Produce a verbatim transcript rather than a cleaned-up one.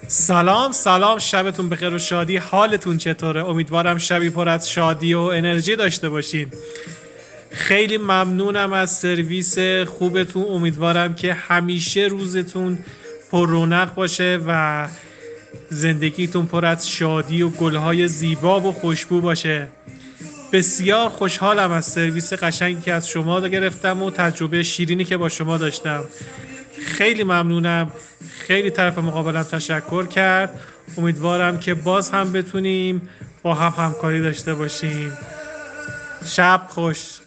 سلام سلام، شبتون بخیر و شادی. حالتون چطوره؟ امیدوارم شبی پر از شادی و انرژی داشته باشین. خیلی ممنونم از سرویس خوبتون. امیدوارم که همیشه روزتون پر رونق باشه و زندگیتون پر از شادی و گلهای زیبا و خوشبو باشه. بسیار خوشحالم از سرویس قشنگی که از شما گرفتم و تجربه شیرینی که با شما داشتم. خیلی ممنونم. خیلی طرف مقابلم تشکر کرد. امیدوارم که باز هم بتونیم با هم همکاری داشته باشیم. شب خوش.